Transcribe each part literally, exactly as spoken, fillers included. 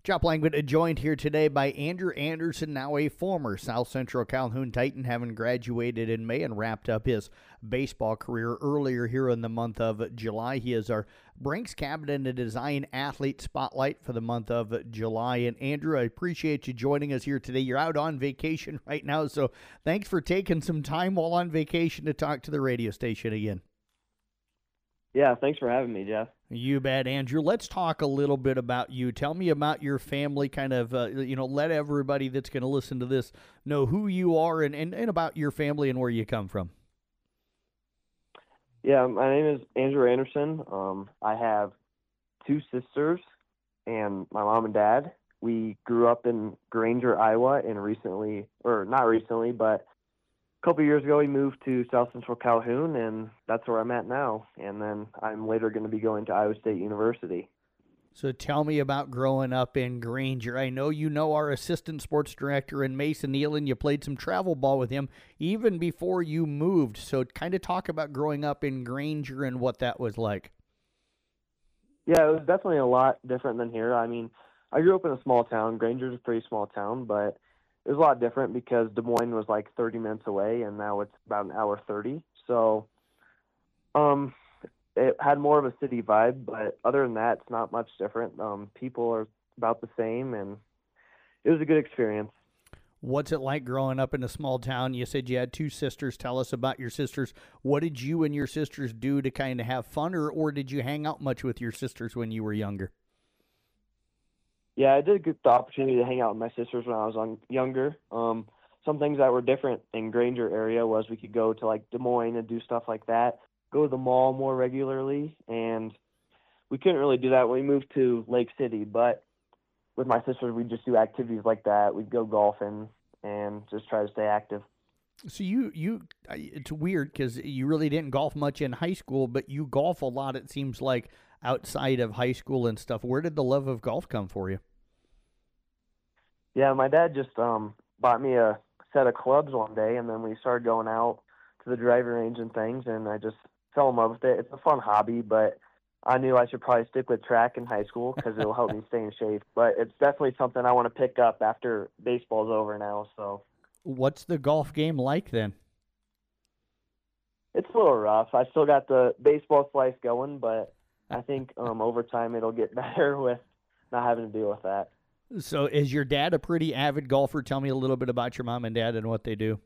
Chop Langwood joined here today by Andrew Anderson, now a former South Central Calhoun Titan, having graduated in May and wrapped up his baseball career earlier here in the month of July. He is our Brinks Cabinet and Design Athlete Spotlight for the month of July. And Andrew, I appreciate you joining us here today. You're out on vacation right now, so thanks for taking some time while on vacation to talk to the radio station again. Yeah, thanks for having me, Jeff. You bet, Andrew. Let's talk a little bit about you. Tell me about your family, kind of, uh, you know, let everybody that's going to listen to this know who you are and, and, and about your family and where you come from. Yeah, my name is Andrew Anderson. Um, I have two sisters and my mom and dad. We grew up in Granger, Iowa, and recently, or not recently, but a couple of years ago, we moved to South Central Calhoun, and that's where I'm at now. And then I'm later going to be going to Iowa State University. So tell me about growing up in Granger. I know you know our assistant sports director in Mason Nealon. You played some travel ball with him even before you moved. So kind of talk about growing up in Granger and what that was like. Yeah, it was definitely a lot different than here. I mean, I grew up in a small town. Granger's a pretty small town, but it was a lot different because Des Moines was like thirty minutes away, and now it's about an hour thirty. So um, it had more of a city vibe, but other than that, it's not much different. Um, people are about the same, and it was a good experience. What's it like growing up in a small town? You said you had two sisters. Tell us about your sisters. What did you and your sisters do to kind of have fun, or, or did you hang out much with your sisters when you were younger? Yeah, I did get the opportunity to hang out with my sisters when I was on, younger. Um, some things that were different in Granger area was we could go to like Des Moines and do stuff like that, go to the mall more regularly, and we couldn't really do that when we moved to Lake City. But with my sisters, we'd just do activities like that. We'd go golfing and just try to stay active. So you, you, it's weird because you really didn't golf much in high school, but you golf a lot, it seems like, outside of high school and stuff. Where did the love of golf come for you? Yeah, my dad just um, bought me a set of clubs one day, and then we started going out to the driving range and things, and I just fell in love with it. It's a fun hobby, but I knew I should probably stick with track in high school because it'll help me stay in shape. But it's definitely something I want to pick up after baseball's over now. So, what's the golf game like then? It's a little rough. I still got the baseball slice going, but I think um, over time it'll get better with not having to deal with that. So is your dad a pretty avid golfer? Tell me a little bit about your mom and dad and what they do.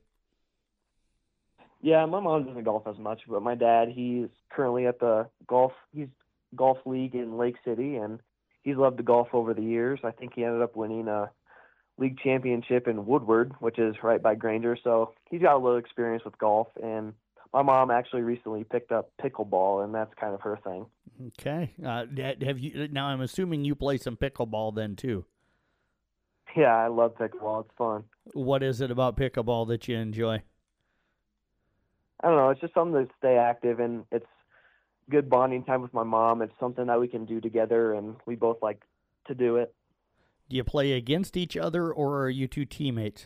Yeah, my mom doesn't golf as much, but my dad, he's currently at the golf, he's golf league in Lake City, and he's loved to golf over the years. I think he ended up winning a league championship in Woodward, which is right by Granger. So he's got a little experience with golf, and my mom actually recently picked up pickleball, and that's kind of her thing. Okay. Uh, have you? Now I'm assuming you play some pickleball then too. Yeah, I love pickleball. It's fun. What is it about pickleball that you enjoy? I don't know. It's just something to stay active, and it's good bonding time with my mom. It's something that we can do together, and we both like to do it. Do you play against each other, or are you two teammates?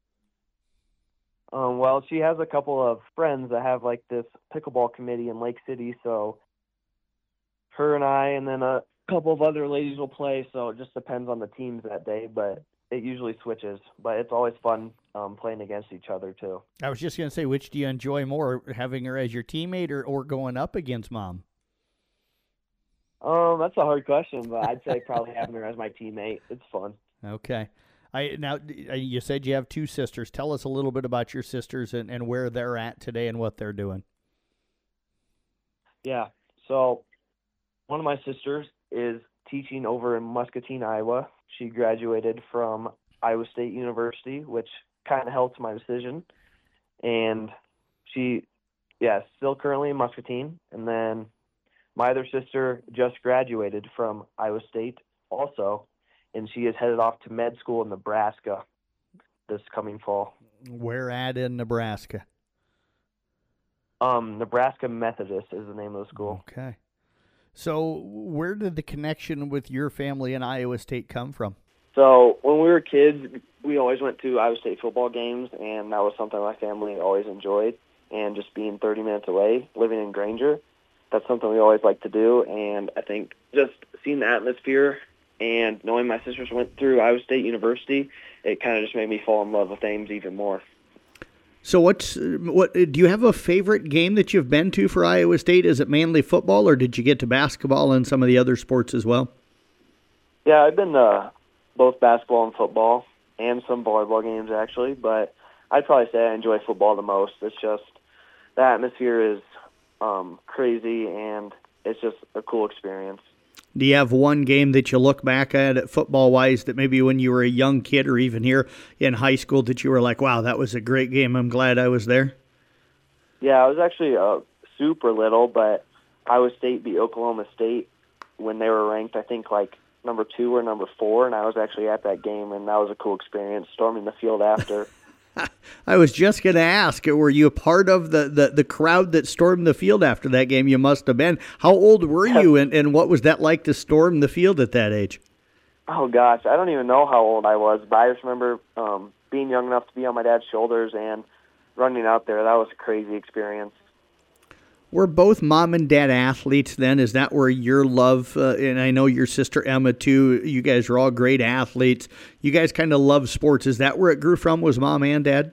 Um, well, she has a couple of friends that have like this pickleball committee in Lake City, so her and I and then a couple of other ladies will play, so it just depends on the teams that day, but it usually switches. But it's always fun um, playing against each other, too. I was just going to say, which do you enjoy more, having her as your teammate or, or going up against Mom? Um, that's a hard question, but I'd say probably having her as my teammate. It's fun. Okay. I Now, you said you have two sisters. Tell us a little bit about your sisters and, and where they're at today and what they're doing. Yeah, so one of my sisters is teaching over in Muscatine, Iowa. She graduated from Iowa State University, which kind of helped my decision. And she, yeah, still currently in Muscatine. And then my other sister just graduated from Iowa State also, and she is headed off to med school in Nebraska this coming fall. Where at in Nebraska? Um, Nebraska Methodist is the name of the school. Okay. So where did the connection with your family and Iowa State come from? So when we were kids, we always went to Iowa State football games, and that was something my family always enjoyed. And just being thirty minutes away, living in Granger, that's something we always like to do. And I think just seeing the atmosphere and knowing my sisters went through Iowa State University, it kind of just made me fall in love with Ames even more. So what's what do you have a favorite game that you've been to for Iowa State? Is it mainly football, or did you get to basketball and some of the other sports as well? Yeah, I've been to both basketball and football, and some volleyball games actually, but I'd probably say I enjoy football the most. It's just the atmosphere is um, crazy, and it's just a cool experience. Do you have one game that you look back at, at football-wise, that maybe when you were a young kid or even here in high school that you were like, wow, that was a great game, I'm glad I was there? Yeah, I was actually uh, super little, but Iowa State beat Oklahoma State when they were ranked, I think, like number two or number four, and I was actually at that game, and that was a cool experience, storming the field after. I was just going to ask, were you a part of the, the, the crowd that stormed the field after that game? You must have been. How old were you, and, and what was that like to storm the field at that age? Oh, gosh, I don't even know how old I was, but I just remember um, being young enough to be on my dad's shoulders and running out there. That was a crazy experience. Were both mom and dad athletes then? Is that where your love, uh, and I know your sister Emma too, you guys are all great athletes. You guys kind of love sports. Is that where it grew from, was mom and dad?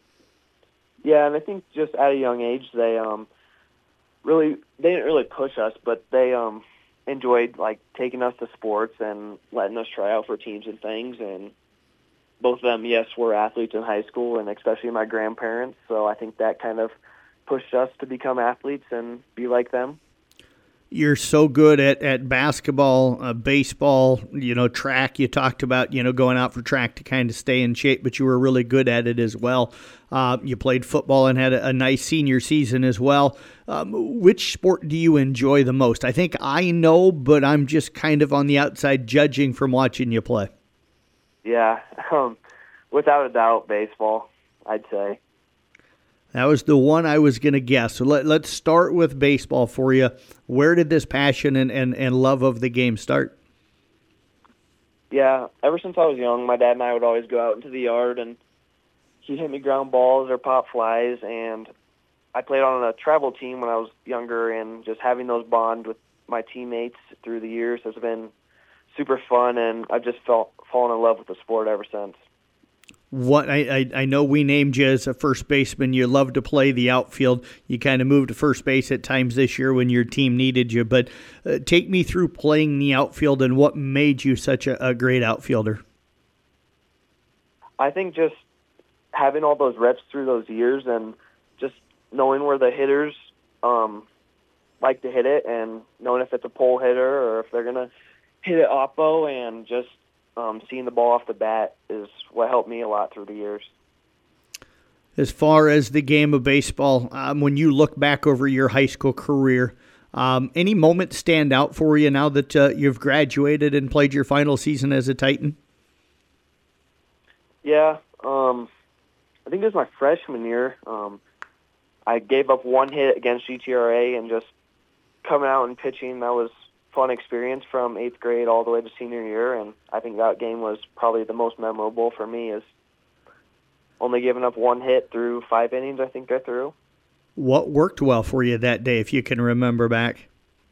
Yeah, and I think just at a young age, they um, really, they didn't really push us, but they um, enjoyed like taking us to sports and letting us try out for teams and things. And both of them, yes, were athletes in high school, and especially my grandparents. So I think that kind of pushed us to become athletes and be like them. You're so good at, at basketball, uh, baseball, you know, track. You talked about, you know, going out for track to kind of stay in shape, but you were really good at it as well. Uh, you played football and had a, a nice senior season as well. Um, which sport do you enjoy the most? I think I know, but I'm just kind of on the outside judging from watching you play. Yeah, um, without a doubt, baseball, I'd say. That was the one I was going to guess. So let, let's start with baseball for you. Where did this passion and, and, and love of the game start? Yeah, ever since I was young, my dad and I would always go out into the yard, and he'd hit me ground balls or pop flies, and I played on a travel team when I was younger, and just having those bond with my teammates through the years has been super fun, and I've just felt fallen in love with the sport ever since. What I, I, I know we named you as a first baseman. You love to play the outfield. You kind of moved to first base at times this year when your team needed you. But uh, take me through playing the outfield and what made you such a, a great outfielder. I think just having all those reps through those years and just knowing where the hitters um, like to hit it, and knowing if it's a pole hitter or if they're going to hit it oppo, and just Um, seeing the ball off the bat is what helped me a lot through the years. As far as the game of baseball, um, when you look back over your high school career, um, any moments stand out for you now that uh, you've graduated and played your final season as a Titan? Yeah, um, I think it was my freshman year. Um, I gave up one hit against G T R A, and just coming out and pitching, that was fun experience from eighth grade all the way to senior year, and I think that game was probably the most memorable for me, is only giving up one hit through five innings I think I threw. What worked well for you that day, if you can remember back?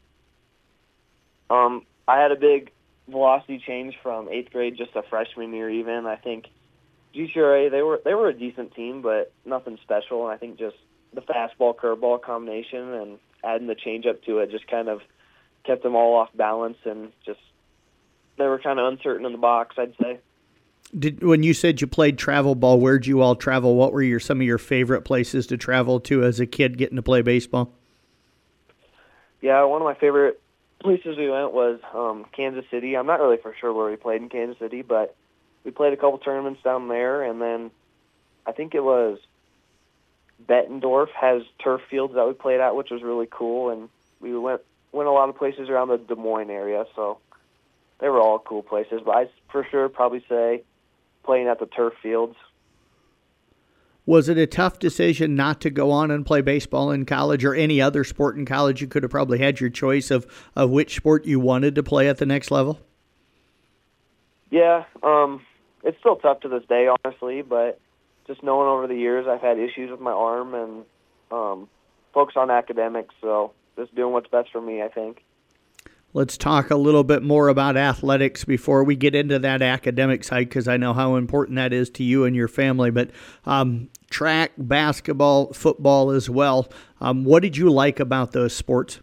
Um, I had a big velocity change from eighth grade just a freshman year even. I think G T R A, they were they were a decent team, but nothing special, and I think just the fastball curveball combination and adding the changeup to it just kind of kept them all off balance, and just they were kind of uncertain in the box, I'd say. Did when you said you played travel ball, where'd you all travel? What were your some of your favorite places to travel to as a kid getting to play baseball? Yeah, one of my favorite places we went was um, Kansas City. I'm not really for sure where we played in Kansas City, but we played a couple tournaments down there, and then I think it was Bettendorf has turf fields that we played at, which was really cool, and we went went a lot of places around the Des Moines area, so they were all cool places. But I'd for sure probably say playing at the turf fields. Was it a tough decision not to go on and play baseball in college or any other sport in college? You could have probably had your choice of, of which sport you wanted to play at the next level. Yeah, um, it's still tough to this day, honestly, but just knowing over the years I've had issues with my arm and um, focus on academics, so just doing what's best for me, I think. let's talk a little bit more about athletics before we get into that academic side, because I know how important that is to you and your family. But um, track, basketball, football as well. Um, what did you like about those sports?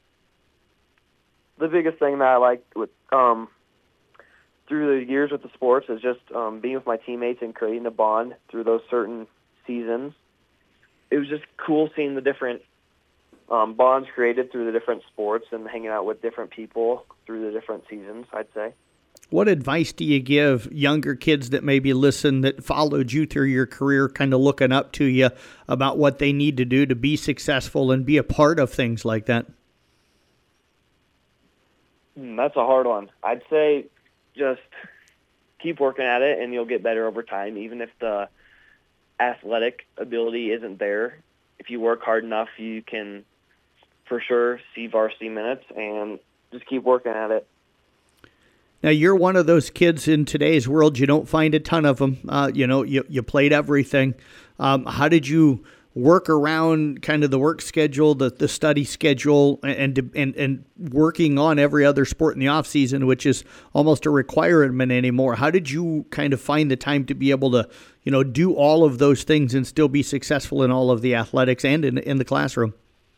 The biggest thing that I liked with um, through the years with the sports is just um, being with my teammates and creating a bond through those certain seasons. It was just cool seeing the different um, bonds created through the different sports and hanging out with different people through the different seasons, I'd say. What advice do you give younger kids that maybe listen, that followed you through your career, kind of looking up to you, about what they need to do to be successful and be a part of things like that? Mm, that's a hard one. I'd say just keep working at it and you'll get better over time, even if the athletic ability isn't there. If you work hard enough, you can for sure see varsity minutes, and just keep working at it. Now, you're one of those kids in today's world. You don't find a ton of them. Uh, you know, you, you played everything. Um, how did you work around kind of the work schedule, the, the study schedule, and, and and working on every other sport in the off season, which is almost a requirement anymore? How did you kind of find the time to be able to, you know, do all of those things and still be successful in all of the athletics and in, in the classroom?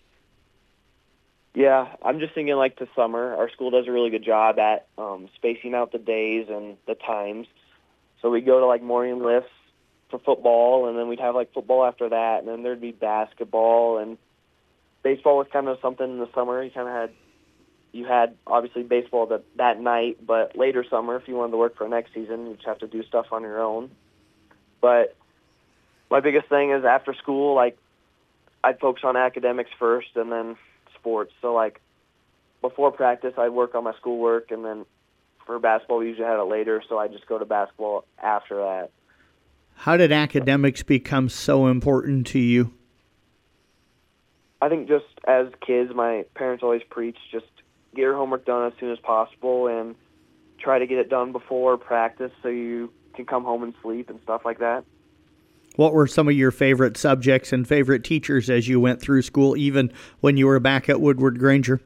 Yeah, I'm just thinking like the summer, our school does a really good job at um, spacing out the days and the times. So we go to like morning lifts for football, and then we'd have like football after that, and then there'd be basketball, and baseball was kind of something in the summer. You kind of had, you had obviously baseball that, that night, but later summer, if you wanted to work for next season, you'd have to do stuff on your own. But my biggest thing is after school, like I'd focus on academics first and then sports. So like before practice, I'd work on my schoolwork, and then for basketball, we usually had it later, so I just go to basketball after that. How did academics become so important to you? I think just as kids, my parents always preached just get your homework done as soon as possible and try to get it done before practice so you can come home and sleep and stuff like that. What were some of your favorite subjects and favorite teachers as you went through school, even when you were back at Woodward Granger?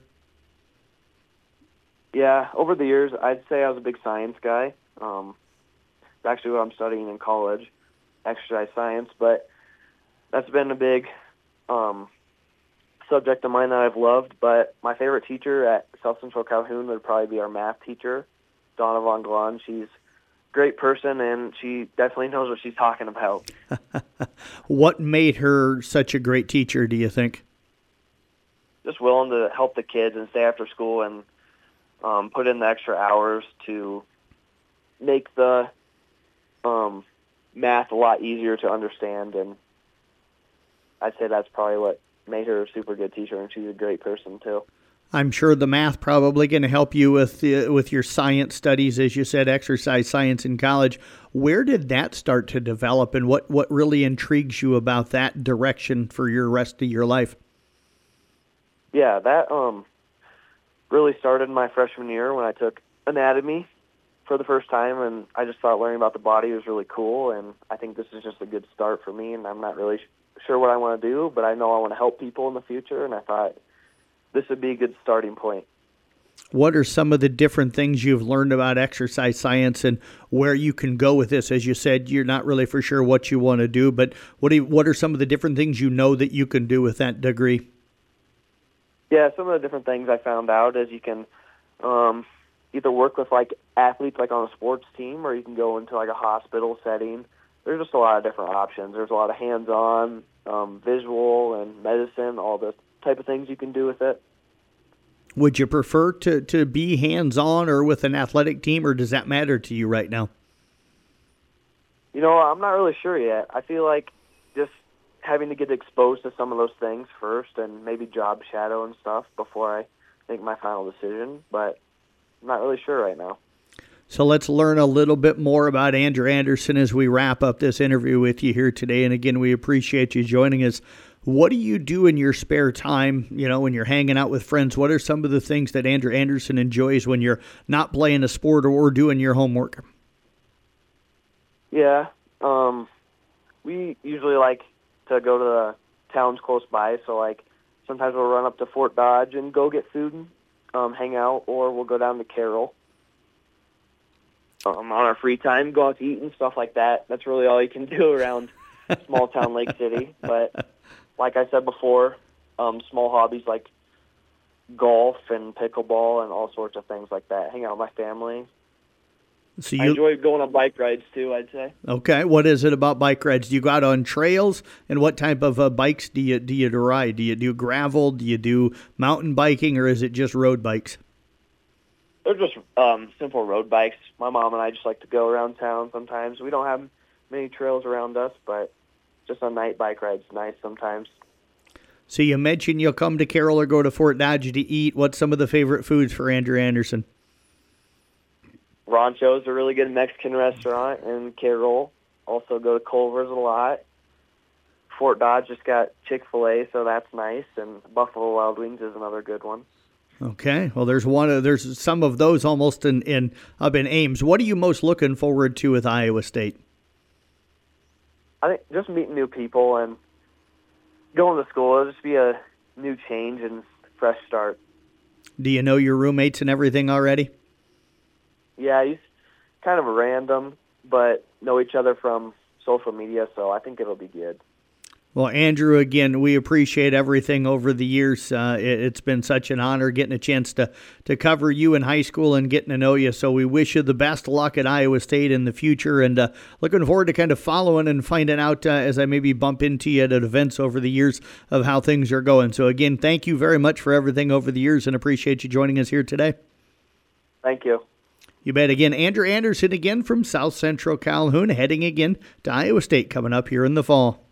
Yeah, over the years, I'd say I was a big science guy. Um, it's actually what I'm studying in college, exercise science, but that's been a big um, subject of mine that I've loved. But my favorite teacher at South Central Calhoun would probably be our math teacher, Donna Von Glon. She's great person, and she definitely knows what she's talking about. What made her such a great teacher, do you think? Just willing to help the kids and stay after school and um, put in the extra hours to make the um, math a lot easier to understand, and I'd say that's probably what made her a super good teacher, and she's a great person too. I'm sure the math probably going to help you with uh, with your science studies, as you said, exercise science in college. Where did that start to develop, and what, what really intrigues you about that direction for your rest of your life? Yeah, that um really started my freshman year when I took anatomy for the first time, and I just thought learning about the body was really cool, and I think this is just a good start for me, and I'm not really sure what I want to do, but I know I want to help people in the future, and I thought this would be a good starting point. What are some of the different things you've learned about exercise science and where you can go with this? As you said, you're not really for sure what you want to do, but what do you, what are some of the different things you know that you can do with that degree? Yeah, some of the different things I found out is you can um, either work with like athletes like on a sports team, or you can go into like a hospital setting. There's just a lot of different options. There's a lot of hands-on, um, visual, and medicine, all the type of things you can do with it. Would you prefer to, to be hands-on or with an athletic team, or does that matter to you right now? You know, I'm not really sure yet. I feel like just having to get exposed to some of those things first and maybe job shadow and stuff before I make my final decision, but I'm not really sure right now. So let's learn a little bit more about Andrew Anderson as we wrap up this interview with you here today. And again, we appreciate you joining us. What do you do in your spare time, you know, when you're hanging out with friends? What are some of the things that Andrew Anderson enjoys when you're not playing a sport or doing your homework? Yeah, um, we usually like to go to the towns close by, so like sometimes we'll run up to Fort Dodge and go get food and um, hang out, or we'll go down to Carroll um, on our free time, go out to eat and stuff like that. That's really all you can do around small town Lake City. But like I said before, um, small hobbies like golf and pickleball and all sorts of things like that. Hang out with my family. So you, I enjoy going on bike rides too, I'd say. Okay, what is it about bike rides? Do you go out on trails, and what type of uh, bikes do you do you ride? Do you do gravel? Do you do mountain biking, or is it just road bikes? They're just um, simple road bikes. My mom and I just like to go around town sometimes. We don't have many trails around us, but just a night bike ride's nice sometimes. So you mentioned you'll come to Carroll or go to Fort Dodge to eat. What's some of the favorite foods for Andrew Anderson? Rancho's a really good Mexican restaurant in Carroll. Also go to Culver's a lot. Fort Dodge just got Chick-fil-A, so that's nice. And Buffalo Wild Wings is another good one. Okay, well, there's one. Of, there's some of those almost in, in up in Ames. What are you most looking forward to with Iowa State? I think just meeting new people and going to school. It'll just be a new change and fresh start. Do you know your roommates and everything already? Yeah, he's kind of random, but know each other from social media, so I think it'll be good. Well, Andrew, again, we appreciate everything over the years. Uh, it, it's been such an honor getting a chance to, to cover you in high school and getting to know you. So we wish you the best of luck at Iowa State in the future, and uh, looking forward to kind of following and finding out uh, as I maybe bump into you at events over the years of how things are going. So, again, thank you very much for everything over the years, and appreciate you joining us here today. Thank you. You bet. Again, Andrew Anderson again from South Central Calhoun, heading again to Iowa State coming up here in the fall.